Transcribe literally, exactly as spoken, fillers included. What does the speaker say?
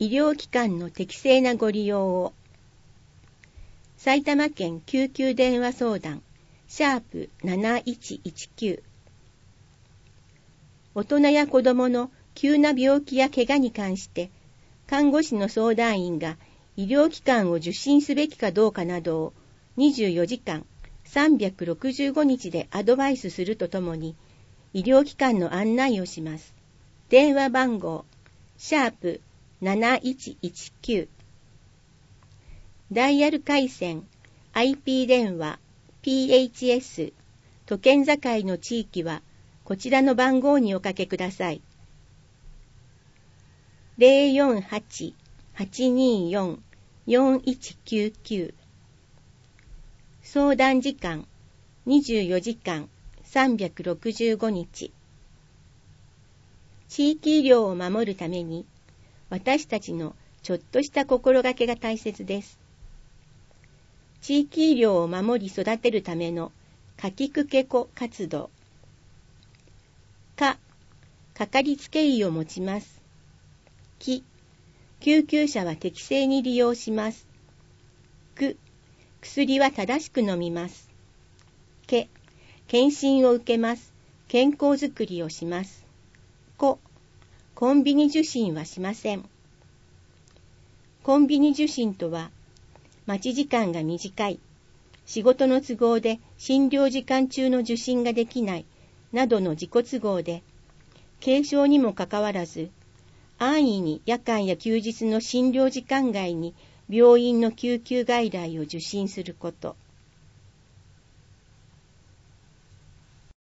医療機関の適正なご利用を。埼玉県救急電話相談シャープなないちいちきゅう。大人や子どもの急な病気や怪我に関して看護師の相談員が医療機関を受診すべきかどうかなどをにじゅうよじかんさんびゃくろくじゅうごにちでアドバイスするとともに医療機関の案内をします。電話番号シャープなないちいちきゅう。ダイヤル回線 アイピー 電話 ピーエイチエス 都県境の地域はこちらの番号におかけください。ゼロよんはち はちにーよん よんいちきゅうきゅう。相談時間にじゅうよじかんさんびゃくろくじゅうごにち。地域医療を守るために私たちのちょっとした心がけが大切です。地域医療を守り育てるためのかきくけこ活動。か、かかりつけ医を持ちます。き、救急車は適正に利用します。く、薬は正しく飲みます。け、検診を受けます。健康づくりをします。こ、コンビニ受診はしません。コンビニ受診とは、待ち時間が短い、仕事の都合で診療時間中の受診ができない、などの自己都合で、軽症にもかかわらず、安易に夜間や休日の診療時間外に病院の救急外来を受診すること。